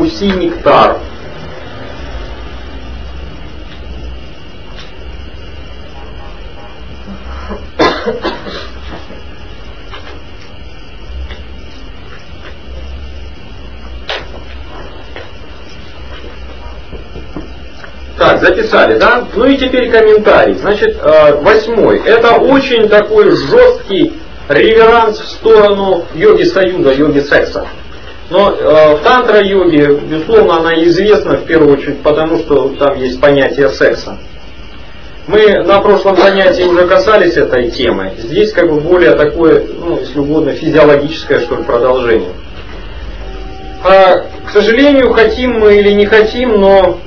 вкуси нектар. Так, записали, да? Ну и теперь комментарий. Значит, 8. Это очень такой жесткий реверанс в сторону йоги союза, йоги секса. Но в тантра-йоге, безусловно, она известна в первую очередь потому, что там есть понятие секса. Мы на прошлом занятии уже касались этой темы. Здесь как бы более такое, ну, если угодно, физиологическое, что ли, продолжение. К сожалению, хотим мы или не хотим, но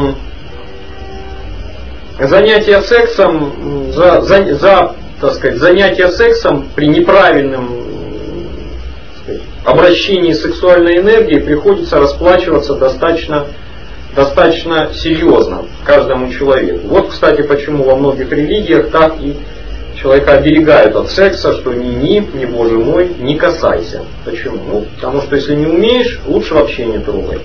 занятие сексом, так сказать, занятие сексом при неправильном, так сказать, обращении сексуальной энергии приходится расплачиваться достаточно серьезно каждому человеку. Вот, кстати, почему во многих религиях так и человека оберегают от секса, что ни, боже мой, не касайся. Почему? Ну, потому что если не умеешь, лучше вообще не трогай.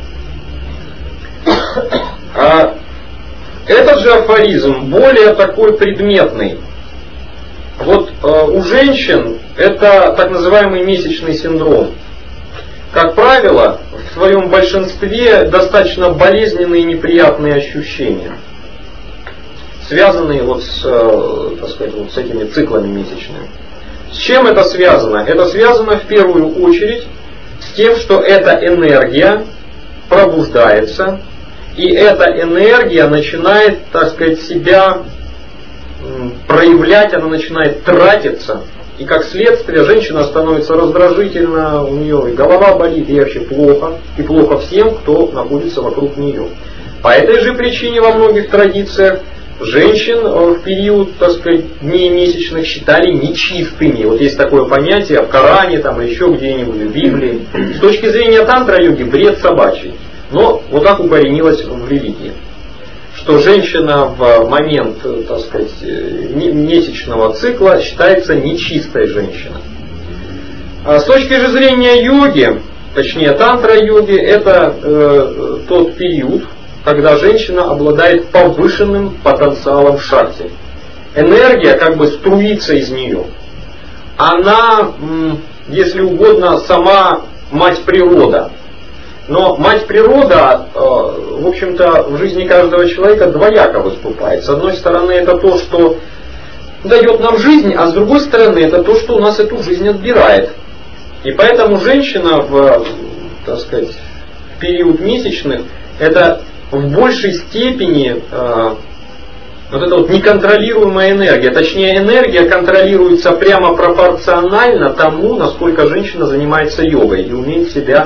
Этот же афоризм более такой предметный. Вот у женщин это так называемый месячный синдром. Как правило, в своем большинстве достаточно болезненные и неприятные ощущения, связанные вот с, так сказать, вот с этими циклами месячными. С чем это связано? Это связано в первую очередь с тем, что эта энергия пробуждается, и эта энергия начинает, так сказать, себя проявлять, она начинает тратиться. И как следствие женщина становится раздражительна, у нее и голова болит, и вообще плохо. И плохо всем, кто находится вокруг нее. По этой же причине во многих традициях женщин в период, так сказать, дней месячных считали нечистыми. Вот есть такое понятие в Коране, там, или еще где-нибудь в Библии. С точки зрения тантра-йоги бред собачий. Но вот так укоренилось в религии. Что женщина в момент, так сказать, месячного цикла считается нечистой женщиной. А с точки же зрения йоги, точнее тантра-йоги, это тот период, когда женщина обладает повышенным потенциалом шакти. Энергия как бы струится из нее. Она, если угодно, сама мать природа. Но мать природа, в общем-то, в жизни каждого человека двояко выступает. С одной стороны, это то, что дает нам жизнь, а с другой стороны, это то, что у нас эту жизнь отбирает. И поэтому женщина в, так сказать, в период месячных, это в большей степени вот эта вот неконтролируемая энергия. Точнее, энергия контролируется прямо пропорционально тому, насколько женщина занимается йогой и умеет себя,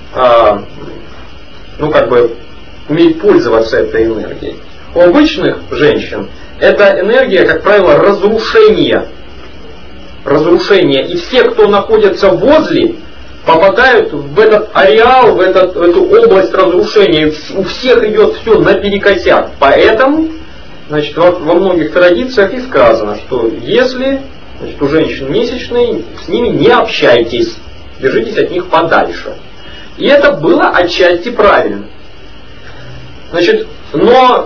ну как бы, умеет пользоваться этой энергией. У обычных женщин эта энергия, как правило, разрушение. И все, кто находится возле, попадают в этот ареал, в эту область разрушения. У всех идет все наперекосяк. Поэтому, значит, во многих традициях и сказано, что если, значит, у женщин месячные, с ними не общайтесь, держитесь от них подальше. И это было отчасти правильно. Значит, но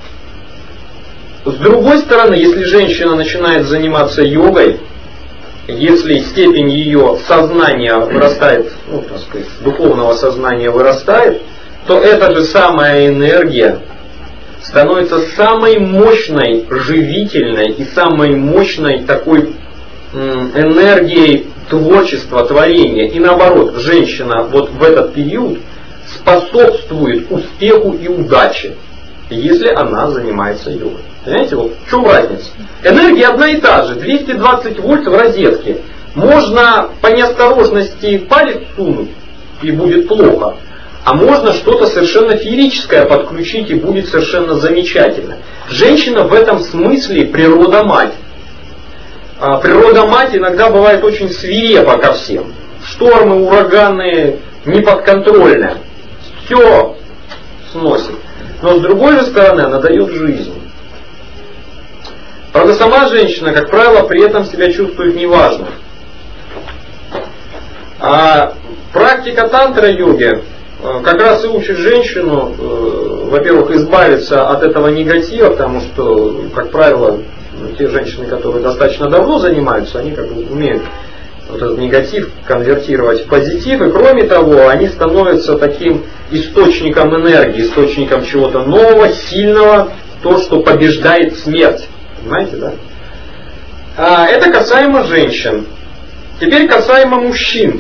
с другой стороны, если женщина начинает заниматься йогой, если степень ее сознания вырастает, ну, так сказать, духовного сознания вырастает, то эта же самая энергия становится самой мощной, живительной и самой мощной такой энергией творчества, творения. И наоборот, женщина вот в этот период способствует успеху и удаче, если она занимается йогой. Понимаете, вот в чем разница? Энергия одна и та же, 220 вольт в розетке. Можно по неосторожности палец сунуть, и будет плохо. А можно что-то совершенно феерическое подключить, и будет совершенно замечательно. Женщина в этом смысле природа-мать. А природа-мать иногда бывает очень свирепа ко всем. Штормы, ураганы, неподконтрольные. Все сносит. Но с другой же стороны она дает жизнь. Правда, сама женщина, как правило, при этом себя чувствует неважно. А практика тантра-йоги как раз и учит женщину, во-первых, избавиться от этого негатива, потому что, как правило, те женщины, которые достаточно давно занимаются, они как бы умеют вот этот негатив конвертировать в позитив, и кроме того, они становятся таким источником энергии, источником чего-то нового, сильного, то, что побеждает смерть. Понимаете, да? Это касаемо женщин. Теперь касаемо мужчин.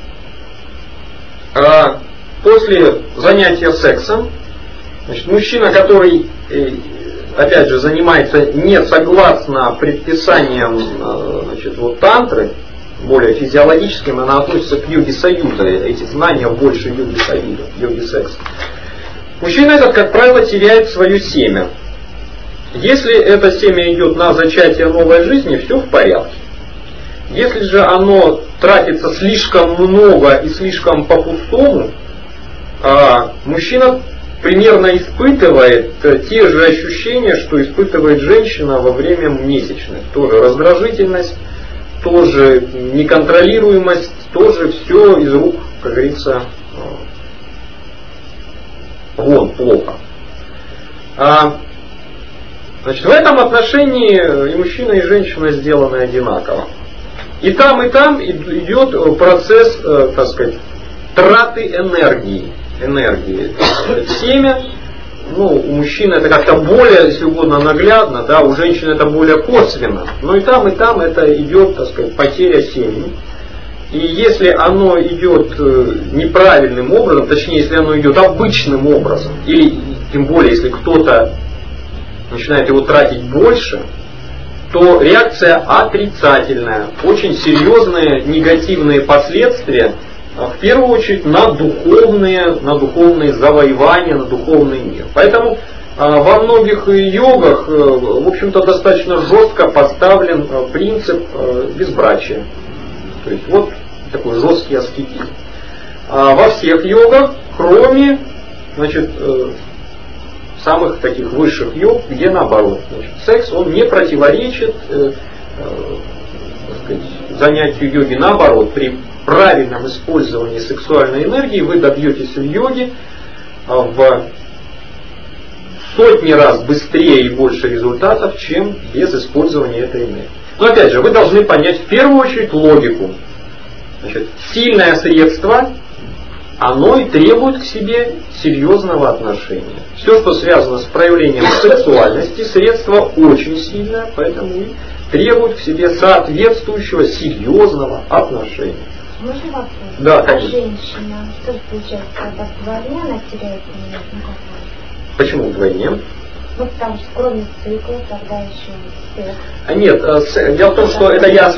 После занятия сексом, значит, мужчина, который, опять же, занимается не согласно предписаниям, значит, вот тантры, более физиологическим, она относится к йоге союза, эти знания больше йоги союза, йоги секса. Мужчина этот, как правило, теряет свое семя. Если это семя идет на зачатие новой жизни, все в порядке. Если же оно тратится слишком много и слишком по-пустому, мужчина примерно испытывает те же ощущения, что испытывает женщина во время месячных. Тоже раздражительность, тоже неконтролируемость, тоже все из рук, как говорится, вон, плохо. Значит, в этом отношении и мужчина, и женщина сделаны одинаково. И там идет процесс, так сказать, траты энергии. Семя, у мужчины это как-то более, если угодно, наглядно, да, у женщины это более косвенно. Но и там это идет, так сказать, потеря семени. И если оно идет неправильным образом, точнее, если оно идет обычным образом, или тем более, если кто-то начинает его тратить больше, то реакция отрицательная, очень серьезные негативные последствия, в первую очередь на духовные завоевания, на духовный мир. Поэтому во многих йогах, в общем-то, достаточно жестко поставлен принцип безбрачия. То есть вот такой жесткий аскетизм. Во всех йогах, кроме, значит, самых таких высших йог, где наоборот. Значит, секс, он не противоречит занятию йоги. Наоборот, при правильном использовании сексуальной энергии вы добьетесь в йоге в сотни раз быстрее и больше результатов, чем без использования этой энергии. Но опять же, вы должны понять в первую очередь логику. Значит, сильное средство, оно и требует к себе серьезного отношения. Все, что связано с проявлением сексуальности, средство очень сильное, поэтому и требует к себе соответствующего серьезного отношения. Можно вопрос? Да, конечно. Женщина, что получается, когда вдвойне она теряет иммунитет? Почему вдвойне? Ну, потому что кроме цикла, тогда еще секс. Нет, дело в том, что это я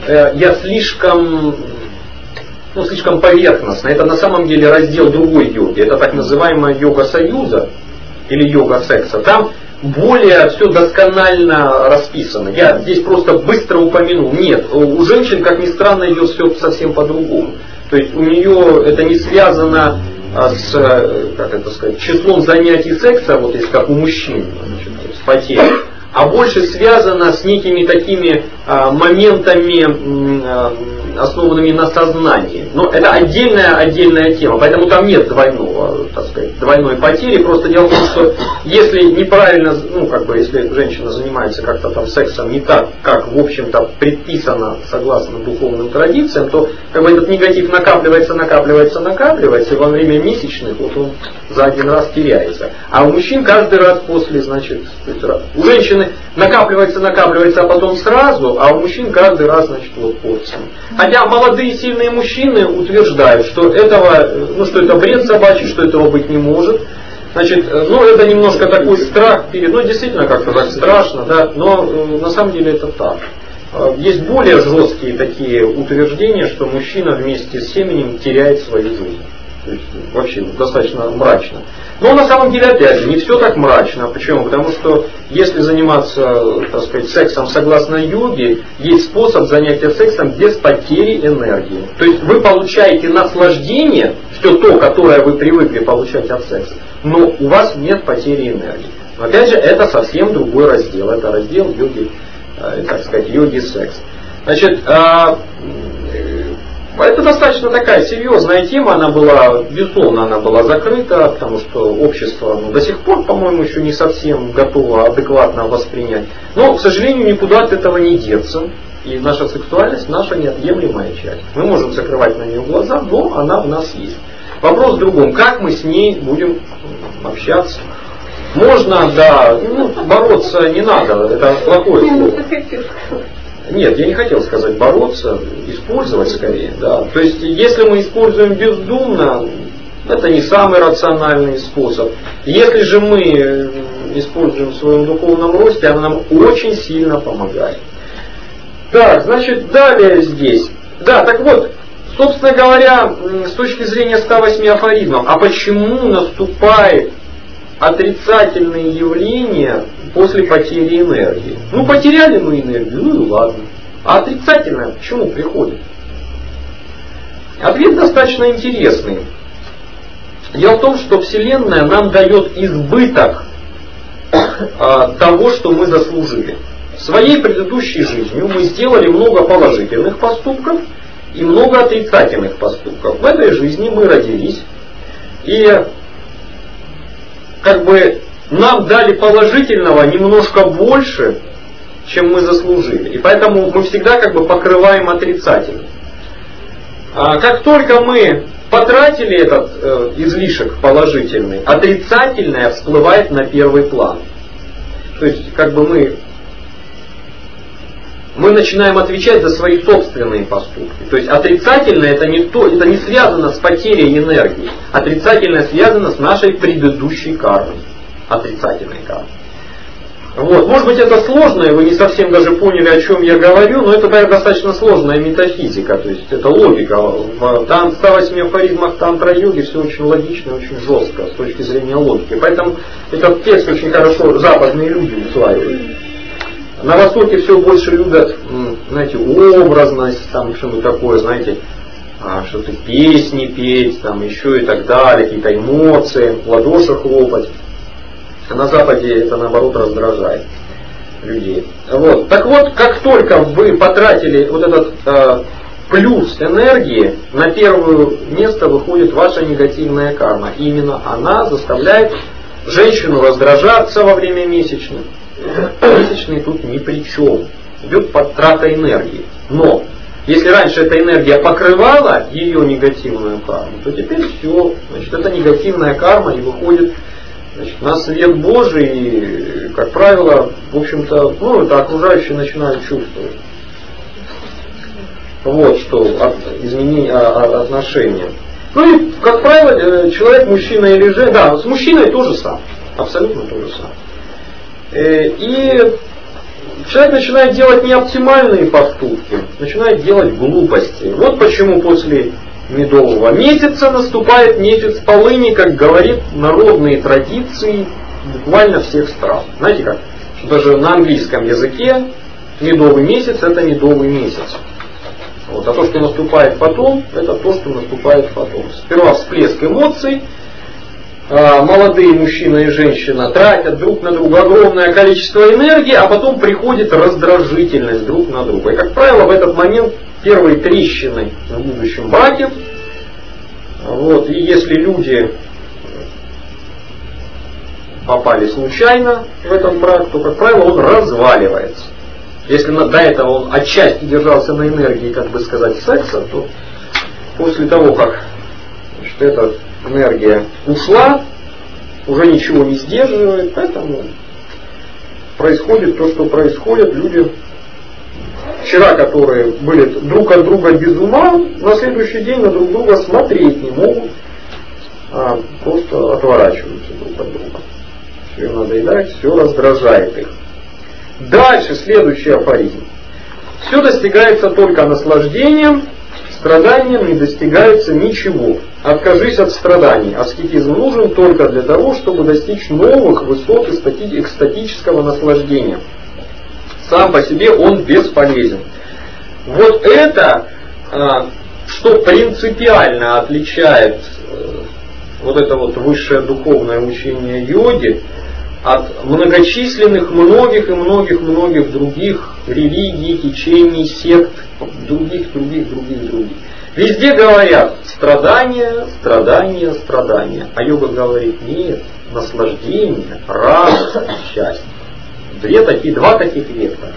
слишком поверхностно. Это на самом деле раздел другой йоги. Это так называемая йога союза или йога секса. Там более все досконально расписано. Я здесь просто быстро упомянул. Нет, у женщин, как ни странно, идет все совсем по-другому. То есть у нее это не связано с, как это сказать, числом занятий секса, вот если как у мужчин, значит, с потерей, а больше связано с некими такими моментами, основанными на сознании. Но это отдельная тема, поэтому там нет двойной потери. Просто дело в том, что если неправильно, если женщина занимается как-то там сексом не так, как в общем-то предписано согласно духовным традициям, то этот негатив накапливается, и во время месячных вот он за один раз теряется. А у мужчин каждый раз после, у женщины накапливается, а потом сразу, а у мужчин каждый раз, порциями. Хотя молодые сильные мужчины утверждают, что что это бред собачий, что этого быть не может. Это немножко такой страх перед, действительно как-то так страшно, да, но на самом деле это так. Есть более жесткие такие утверждения, что мужчина вместе с семенем теряет свою жизнь. То есть вообще достаточно мрачно. Но на самом деле, опять же, не все так мрачно. Почему? Потому что если заниматься, сексом согласно йоге, есть способ занятия сексом без потери энергии. То есть вы получаете наслаждение, все то, которое вы привыкли получать от секса, но у вас нет потери энергии. Но опять же, это совсем другой раздел. Это раздел йоги, йоги секс. Это достаточно такая серьезная тема, она была, безусловно, она была закрыта, потому что общество до сих пор, по-моему, еще не совсем готово адекватно воспринять. Но, к сожалению, никуда от этого не деться. И наша сексуальность, наша неотъемлемая часть. Мы можем закрывать на нее глаза, но она в нас есть. Вопрос в другом, как мы с ней будем общаться. Можно, да, бороться не надо, это плохое слово. Нет, я не хотел сказать бороться, использовать скорее. Да. То есть, если мы используем бездумно, это не самый рациональный способ. Если же мы используем в своем духовном росте, она нам очень сильно помогает. Так, значит, далее здесь. Да, так вот, собственно говоря, с точки зрения 108 афоризмов, а почему наступает отрицательные явления после потери энергии? Ну, потеряли мы энергию, ну и ладно. А отрицательное почему приходит? Ответ достаточно интересный. Дело в том, что Вселенная нам дает избыток того, что мы заслужили. В своей предыдущей жизни мы сделали много положительных поступков и много отрицательных поступков. В этой жизни мы родились, и как бы нам дали положительного немножко больше, чем мы заслужили. И поэтому мы всегда как бы покрываем отрицательно. Как только мы потратили этот излишек положительный, отрицательное всплывает на первый план. То есть как бы мы начинаем отвечать за свои собственные поступки. То есть отрицательное это не связано с потерей энергии. Отрицательное связано с нашей предыдущей кармой. Отрицательной кармой. Вот. Может быть это сложно, и вы не совсем даже поняли, о чем я говорю, но это достаточно сложная метафизика, то есть это логика. В 108 афоризмах тантра-йоги все очень логично, очень жестко с точки зрения логики. Поэтому этот текст очень хорошо западные люди усваивают. На Востоке все больше любят, знаете, образность, там что-нибудь такое, знаете, что-то песни петь, там еще и так далее, какие-то эмоции, в ладоши хлопать. А на Западе это наоборот раздражает людей. Вот. Так вот, как только вы потратили вот этот плюс энергии, на первое место выходит ваша негативная карма. И именно она заставляет женщину раздражаться во время месячных. Месячные тут ни при чем. Идет подтрата энергии. Но если раньше эта энергия покрывала ее негативную карму, то теперь все. Значит, эта негативная карма и выходит на свет Божий. И, как правило, в общем-то, это окружающие начинают чувствовать. Вот что изменение отношения. Ну и, как правило, человек, мужчина или женщина, да, с мужчиной то же самое. Абсолютно то же самое. И человек начинает делать неоптимальные поступки, начинает делать глупости. Вот почему после медового месяца наступает месяц полыни, как говорит народные традиции буквально всех стран. Знаете как? Что даже на английском языке медовый месяц это медовый месяц. Вот. А то, что наступает потом, это то, что наступает потом. Сперва всплеск эмоций. Молодые мужчина и женщина тратят друг на друга огромное количество энергии, а потом приходит раздражительность друг на друга. И, как правило, в этот момент первые трещины в будущем браке. Вот. И если люди попали случайно в этот брак, то, как правило, он разваливается. Если до этого он отчасти держался на энергии, как бы сказать, секса, то после того, как эта энергия ушла, уже ничего не сдерживает, поэтому происходит то, что происходит. Люди, вчера которые были друг от друга без ума, на следующий день на друг друга смотреть не могут, а просто отворачиваются друг от друга. Все им надоедает, все раздражает их. Дальше, следующий афоризм. Все достигается только наслаждением, страданием не достигается ничего. Откажись от страданий. Аскетизм нужен только для того, чтобы достичь новых высот экстатического наслаждения. Сам по себе он бесполезен. Вот это, что принципиально отличает вот это вот высшее духовное учение йоги от многочисленных многих и многих других религий, течений, сект, других. Ведь Везде говорят страдания, страдания, страдания. А йога говорит, нет, наслаждение, радость и счастье. Два таких вектора.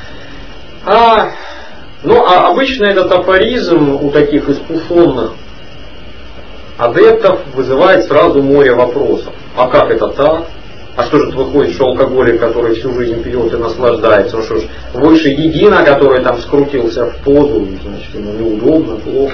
А обычно этот афоризм у таких искушенных адептов вызывает сразу море вопросов. А как это так? А что же выходит, что алкоголик, который всю жизнь пьет и наслаждается, ну что ж, выше едино, который там скрутился в позу, значит, ему неудобно, плохо.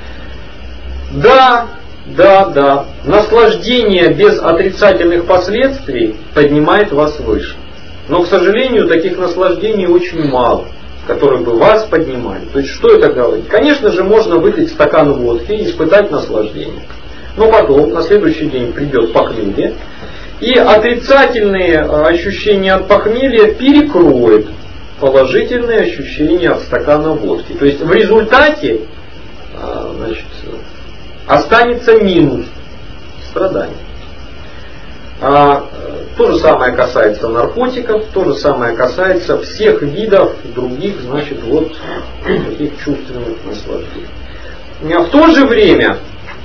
Да. Наслаждение без отрицательных последствий поднимает вас выше. Но, к сожалению, таких наслаждений очень мало, которые бы вас поднимали. То есть, что это говорит? Конечно же, можно выпить стакан водки и испытать наслаждение. Но потом, на следующий день придет похмелье, и отрицательные ощущения от похмелья перекроют положительные ощущения от стакана водки. То есть в результате останется минус страдания. То же самое касается наркотиков, то же самое касается всех видов других, таких чувственных наслаждений. В то же время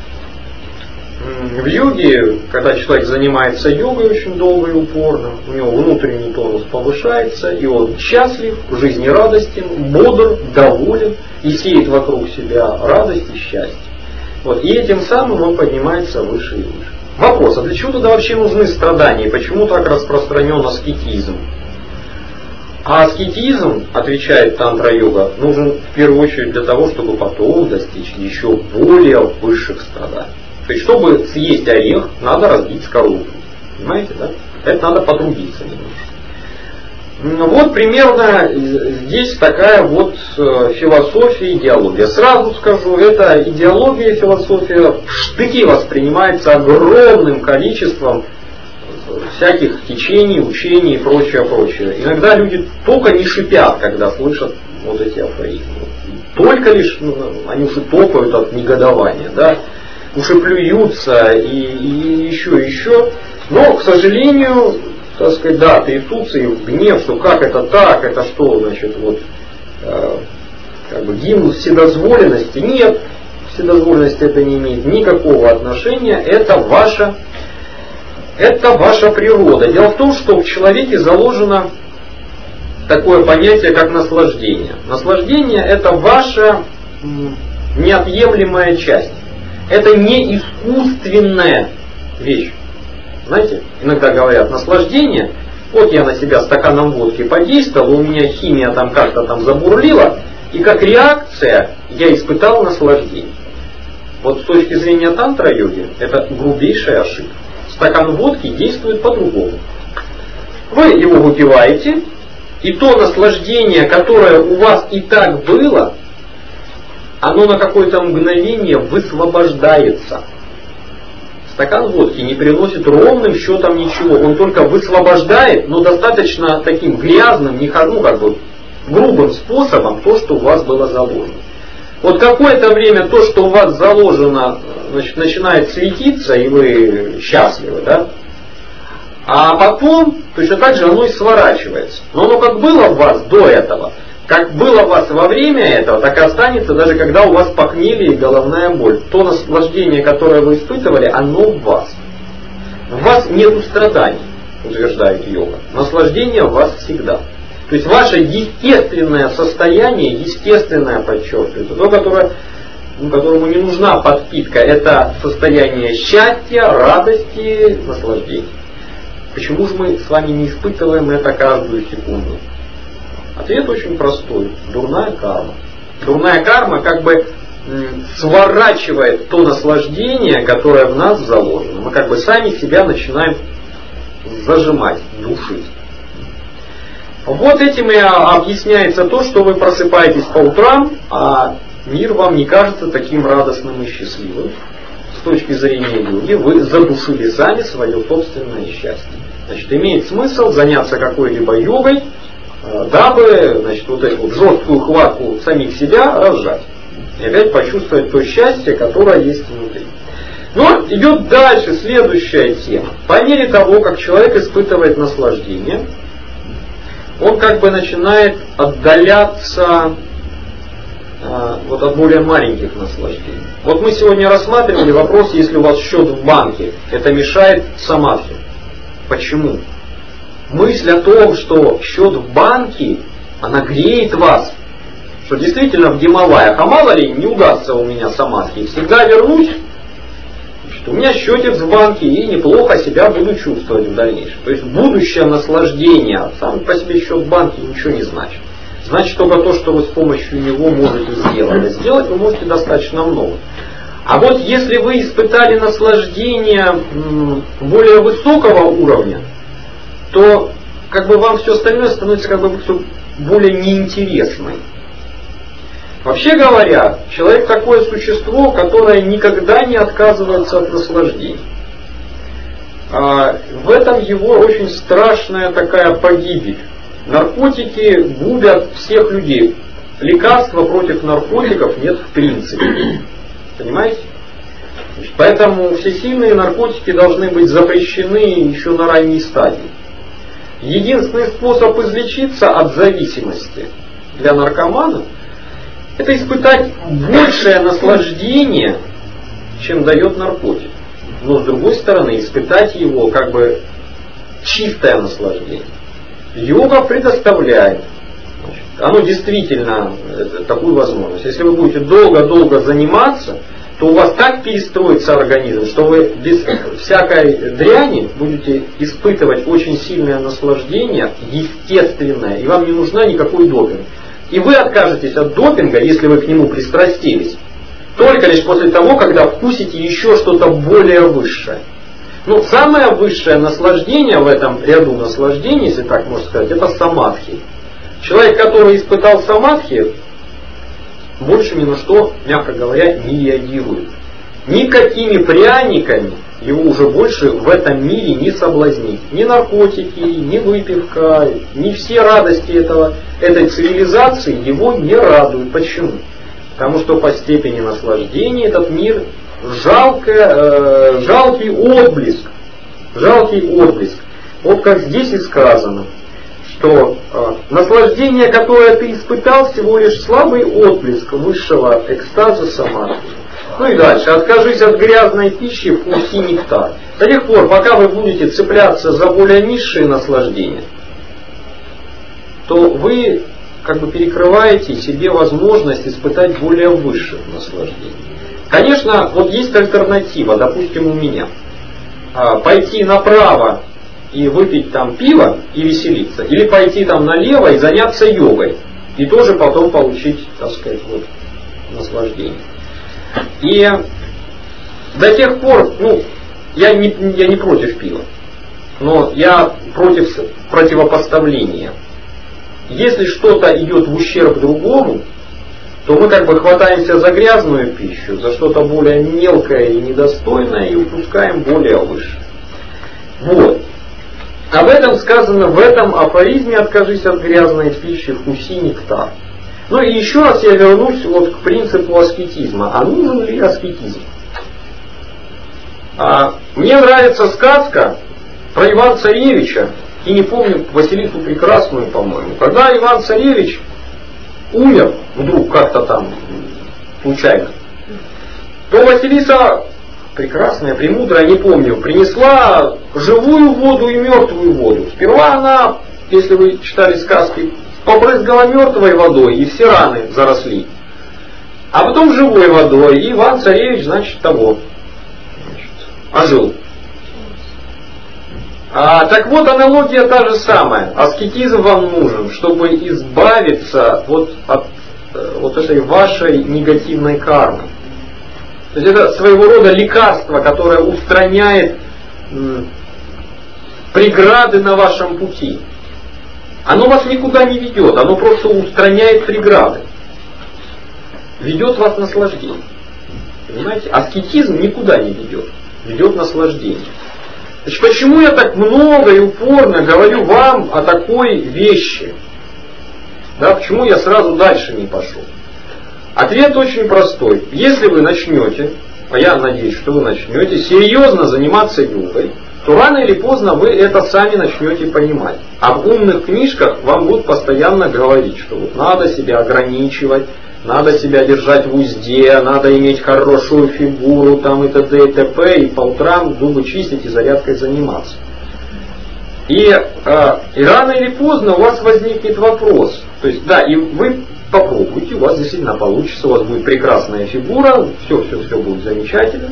в йоге, когда человек занимается йогой очень долго и упорно, у него внутренний тонус повышается, и он счастлив, жизнерадостен, бодр, доволен и сеет вокруг себя радость и счастье. И этим самым он поднимается выше и выше. Вопрос, а для чего тогда вообще нужны страдания? И почему так распространен аскетизм? А аскетизм, отвечает тантра-йога, нужен в первую очередь для того, чтобы потом достичь еще более высших страданий. То есть, чтобы съесть орех, надо разбить скорлупу. Понимаете, да? Это надо потрудиться немножко. Примерно здесь такая философия, идеология. Сразу скажу, эта идеология, философия в штыки воспринимается огромным количеством всяких течений, учений и прочее. Иногда люди только не шипят, когда слышат эти афоризмы. Только лишь они уже топают от негодования, да? Уже плюются и еще. Но, к сожалению, трясутся и в гнев, что как это так, это что, гимн вседозволенности. Нет, вседозволенность это не имеет никакого отношения, это ваша природа. Дело в том, что в человеке заложено такое понятие, как наслаждение. Наслаждение это ваша неотъемлемая часть. Это не искусственная вещь. Знаете, иногда говорят, наслаждение, я на себя стаканом водки подействовал, у меня химия как-то забурлила, и как реакция я испытал наслаждение. С точки зрения тантра-йоги, это грубейшая ошибка. Стакан водки действует по-другому. Вы его выпиваете, и то наслаждение, которое у вас и так было, оно на какое-то мгновение высвобождается. Стакан водки не приносит ровным счетом ничего. Он только высвобождает, но достаточно таким грязным, грубым способом то, что у вас было заложено. Какое-то время то, что у вас заложено, начинает светиться, и вы счастливы, да? А потом, точно так же оно и сворачивается. Но оно как было в вас до этого, как было у вас во время этого, так и останется, даже когда у вас похмелье и головная боль. То наслаждение, которое вы испытывали, оно в вас. В вас нет страданий, утверждает йога. Наслаждение в вас всегда. То есть ваше естественное состояние, естественное, подчеркиваю, то, которому не нужна подпитка, это состояние счастья, радости, наслаждения. Почему же мы с вами не испытываем это каждую секунду? Ответ очень простой. Дурная карма. Дурная карма сворачивает то наслаждение, которое в нас заложено. Мы сами себя начинаем зажимать, душить. Этим и объясняется то, что вы просыпаетесь по утрам, а мир вам не кажется таким радостным и счастливым. С точки зрения йоги вы задушили сами свое собственное счастье. Имеет смысл заняться какой-либо йогой, дабы эту жесткую хватку самих себя разжать. И опять почувствовать то счастье, которое есть внутри. Но идет дальше следующая тема. По мере того, как человек испытывает наслаждение, он начинает отдаляться вот от более маленьких наслаждений. Вот мы сегодня рассматривали вопрос, если у вас счет в банке, это мешает самадхи. Почему? Мысль о том, что счет в банке, она греет вас, что действительно в Гималаях, а мало ли не удастся у меня самадхи, всегда вернусь, значит, у меня счетец в банке и неплохо себя буду чувствовать в дальнейшем. То есть будущее наслаждение, сам по себе счет в банке ничего не значит. Значит только то, что вы с помощью него можете сделать. А сделать вы можете достаточно много. А вот если вы испытали наслаждение более высокого уровня, то как бы вам все остальное становится как бы все более неинтересным. Вообще говоря, человек такое существо, которое никогда не отказывается от наслаждений. В этом его очень страшная такая погибель. Наркотики губят всех людей. Лекарства против наркотиков нет в принципе. Понимаете? Поэтому все сильные наркотики должны быть запрещены еще на ранней стадии. Единственный способ излечиться от зависимости для наркомана — это испытать большее наслаждение, чем дает наркотик. Но с другой стороны, испытать его как бы чистое наслаждение. Йога предоставляет. Оно действительно такую возможность. Если вы будете долго-долго заниматься, то у вас так перестроится организм, что вы без всякой дряни будете испытывать очень сильное наслаждение, естественное, и вам не нужна никакой допинг. И вы откажетесь от допинга, если вы к нему пристрастились, только лишь после того, когда вкусите еще что-то более высшее. Ну, самое высшее наслаждение в этом ряду наслаждений, если так можно сказать, это самадхи. Человек, который испытал самадхи, больше ни на что, мягко говоря, не реагирует. Никакими пряниками его уже больше в этом мире не соблазнить. Ни наркотики, ни выпивка, ни все радости этой цивилизации его не радуют. Почему? Потому что по степени наслаждения этот мир жалкий отблеск. Жалкий отблеск. Вот как здесь и сказано, что наслаждение, которое ты испытал, всего лишь слабый отблеск высшего экстаза самадхи. Ну и дальше. Откажись от грязной пищи, вкуси нектар. До тех пор, пока вы будете цепляться за более низшие наслаждения, то вы как бы перекрываете себе возможность испытать более высших наслаждений. Конечно, вот есть альтернатива, допустим, у меня. Пойти направо и выпить там пиво и веселиться. Или пойти там налево и заняться йогой. И тоже потом получить, так сказать, вот, наслаждение. И до тех пор, я не против пива, но я против противопоставления. Если что-то идет в ущерб другому, то мы как бы хватаемся за грязную пищу, за что-то более мелкое и недостойное и упускаем более высшее. Вот. Об этом сказано в этом афоризме: откажись от грязной пищи, вкуси нектар. Ну и еще раз я вернусь вот к принципу аскетизма. А нужен ли аскетизм? Мне нравится сказка про Ивана-Царевича, и не помню, Василису Прекрасную, по-моему. Когда Иван-Царевич умер, вдруг как-то там случайно, то Василиса Прекрасная, Премудрая, не помню, принесла живую воду и мертвую воду. Сперва она, если вы читали сказки, побрызгала мертвой водой, и все раны заросли. А потом живой водой, и Иван-Царевич, значит, ожил. Так вот, аналогия та же самая. Аскетизм вам нужен, чтобы избавиться от вот этой вашей негативной кармы. То есть это своего рода лекарство, которое устраняет преграды на вашем пути. Оно вас никуда не ведет, оно просто устраняет преграды. Ведет вас наслаждение. Понимаете? Аскетизм никуда не ведет. Ведет наслаждение. Значит, почему я так много и упорно говорю вам о такой вещи? Да, почему я сразу дальше не пошел? Ответ очень простой. Если вы начнете, а я надеюсь, что вы начнете серьезно заниматься йогой, то рано или поздно вы это сами начнете понимать. А в умных книжках вам будут постоянно говорить, что вот надо себя ограничивать, надо себя держать в узде, надо иметь хорошую фигуру там и т.д. и т.п. И по утрам зубы чистить и зарядкой заниматься. И рано или поздно у вас возникнет вопрос. То есть, да, и вы попробуйте, у вас действительно получится, у вас будет прекрасная фигура, все будет замечательно.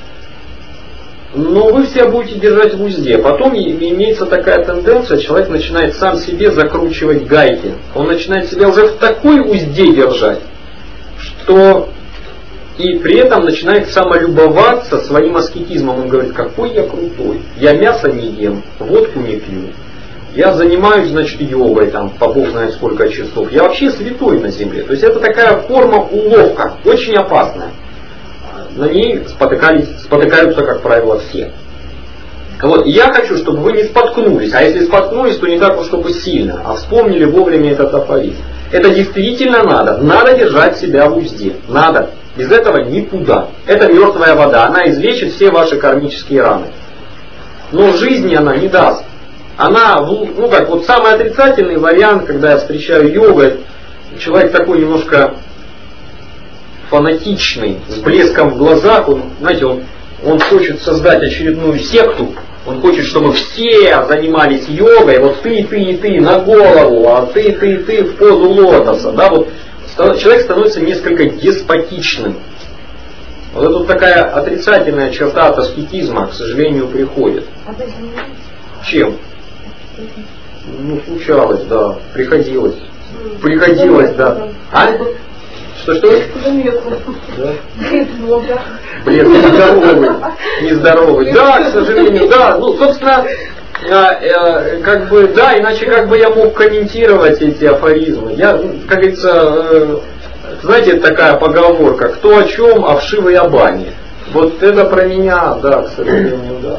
Но вы все будете держать в узде. Потом имеется такая тенденция, человек начинает сам себе закручивать гайки. Он начинает себя уже в такой узде держать, что и при этом начинает самолюбоваться своим аскетизмом. Он говорит, какой я крутой, я мясо не ем, водку не пью, я занимаюсь, значит, йогой, там, по бог знает сколько часов, я вообще святой на земле. То есть это такая форма уловка, очень опасная. На ней спотыкаются, как правило, все. Вот, и я хочу, чтобы вы не споткнулись, а если споткнулись, то не так уж чтобы сильно, а вспомнили вовремя этот афоризм. Это действительно надо держать себя в узде, надо. Без этого никуда. Это мертвая вода, она излечит все ваши кармические раны. Но жизни она не даст. Она, ну как, вот самый отрицательный вариант, когда я встречаю йогу, человек такой немножко фанатичный, с блеском в глазах, он, знаете, он хочет создать очередную секту, он хочет, чтобы все занимались йогой, вот ты и ты на голову, а ты в позу лотоса, да, вот человек становится несколько деспотичным. Вот это вот такая отрицательная черта от аскетизма, к сожалению, приходит. А вы занимаетесь? Чем? Ну, случалось, да, приходилось, да. А? Что? Да? Блин, нездоровый. Да, к сожалению, да. Ну, собственно, как бы, да, иначе как бы я мог комментировать эти афоризмы. Я, как говорится, знаете, это такая поговорка, кто о чем, о вшивой о бане. Вот это про меня, да, к сожалению, да.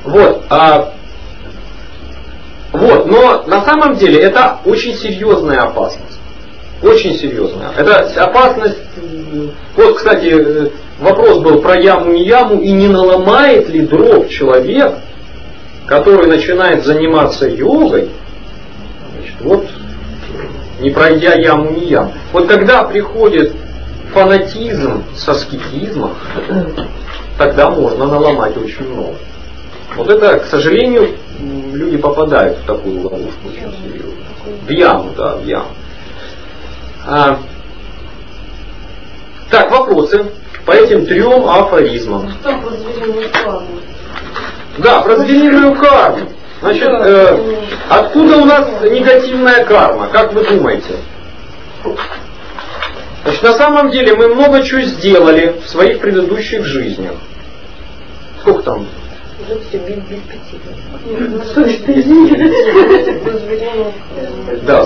Вот, но на самом деле это очень серьезная опасность. Очень серьезная. Это опасность, вот, кстати, вопрос был про яму не яму, и не наломает ли дров человек, который начинает заниматься йогой, значит, вот, не пройдя яму не яму. Вот когда приходит фанатизм с аскетизмом, тогда можно наломать очень много. Вот это, к сожалению, люди попадают в такую ловушку очень серьезно. В яму, да, в яму. Так, вопросы по этим 3 афоризмам. Что про звериную карму? Да, про звериную карму. Значит, откуда у нас негативная карма? Как вы думаете? Значит, на самом деле мы много чего сделали в своих предыдущих жизнях. Сколько там? Уже все без 5. Да,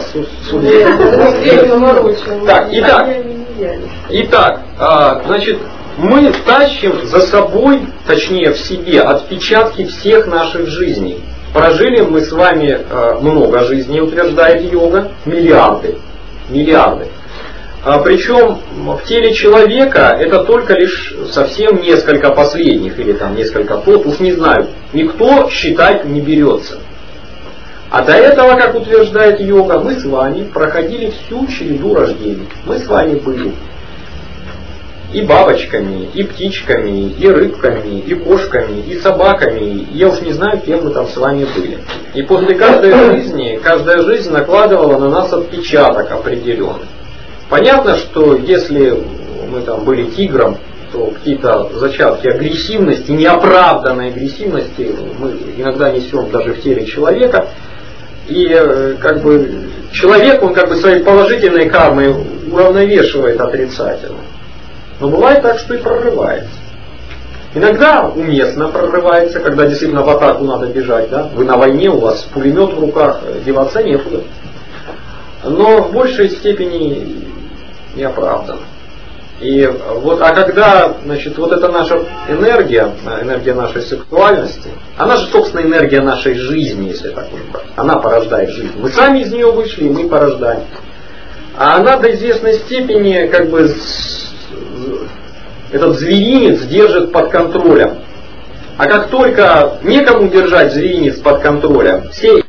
так, итак, значит, мы тащим за собой, точнее в себе, отпечатки всех наших жизней. Прожили мы с вами много жизней, утверждает йога, миллиарды. Причем в теле человека это только лишь совсем несколько последних, или там несколько тот, уж не знаю, никто считать не берется. А до этого, как утверждает йога, мы с вами проходили всю череду рождений. Мы с вами были и бабочками, и птичками, и рыбками, и кошками, и собаками. Я уж не знаю, кем мы там с вами были. И после каждая жизнь накладывала на нас отпечаток определенный. Понятно, что если мы там были тигром, то какие-то зачатки агрессивности, неоправданной агрессивности мы иногда несем даже в теле человека. И как бы человек, он как бы своей положительной кармой уравновешивает отрицательно. Но бывает так, что и прорывается. Иногда уместно прорывается, когда действительно в атаку надо бежать, да? Вы на войне, у вас пулемет в руках, деваться некуда. Но в большей степени неоправданно. И вот, а когда, значит, вот эта наша энергия нашей сексуальности, она же, собственно, энергия нашей жизни, если так уж брать. Она порождает жизнь. Мы сами из нее вышли, и мы порождаем. А она до известной степени, как бы, этот зверинец держит под контролем. А как только некому держать зверинец под контролем, все